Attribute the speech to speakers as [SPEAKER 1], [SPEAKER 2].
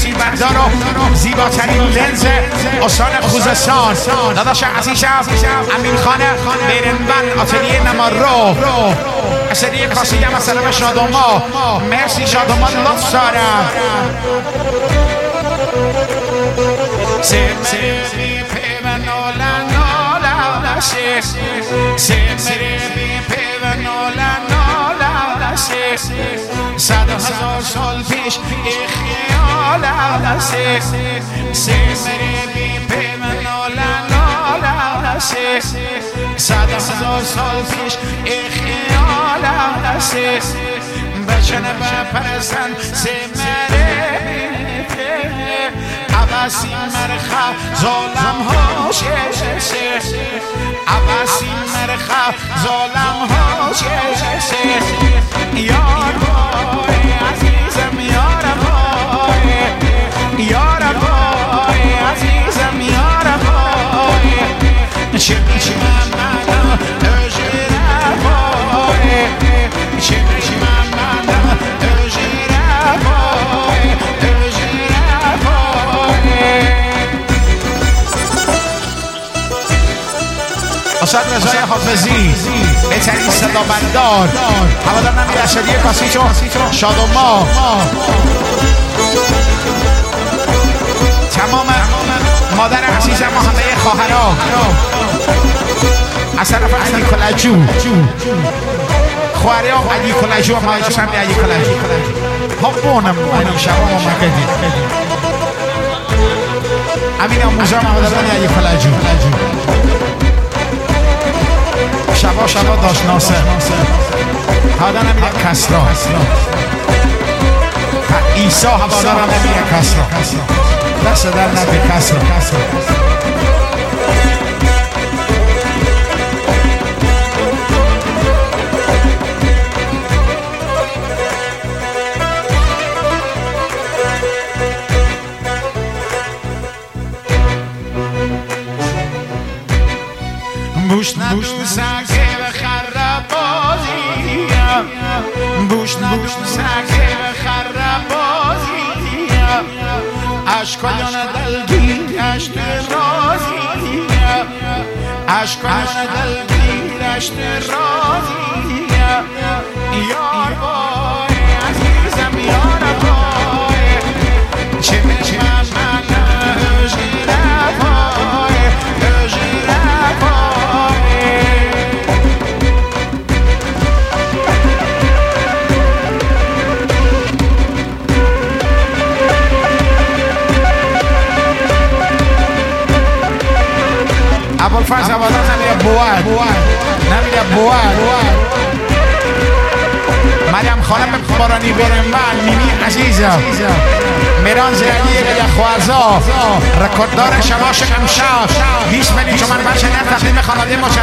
[SPEAKER 1] تصویربردار و زیباترین لنز استان خوزستان داداش عزیزم امین خانه بیرنبن آتلیه نمارو اصلیه کاسی هم سلام شادوما مرسی شادوما لطف دارم سمری پیون نولن نولن سمری پیون نولن نولن صد هزار سال پیش خیال سمری پیون نولن نولن صد هزار سال پیش خیال بچن بپرستن سمری عباسی مرخا ظالم ها عباسی مرخا ظالم ها یار بای عزیزم یار بای یار بای عزیزم یار بای چه میشم من اجرا بای چه میشم من اجرا بای استاد رضای حافظی بهترین صدا بردار هوادار نمید اشدی کاسیچو شادوما تمام مادر عزیزم و همه خواهرها از طرف علی کلجو خواهری هم علی کلجو و مایجوش هم علی کلجو ها بونم علی شبا ممکدی امین موزم هواداران علی کلجو شبا داشت ناصر هوادار نمیده کسرا ایسا هوادار نمیده کسرا دست در نده کسرا بوش ندون سکه و خرابازیم بوش ندون سکه و خرابازیم اشکایان دلگیر اشت رازیم اشکایان دلگیر اشت رازیم یار بای عزیزم یار بای چه میشم من اجرا بای اجرا بای ابوالفضل هوادار نمیده بواد مریم خانم بارانی بیرنبن میمی عزیزم میران زیادی یخوازا رکورددار شباش امشب 20 میلیون تومان بچه نه تقدیم خانواده ما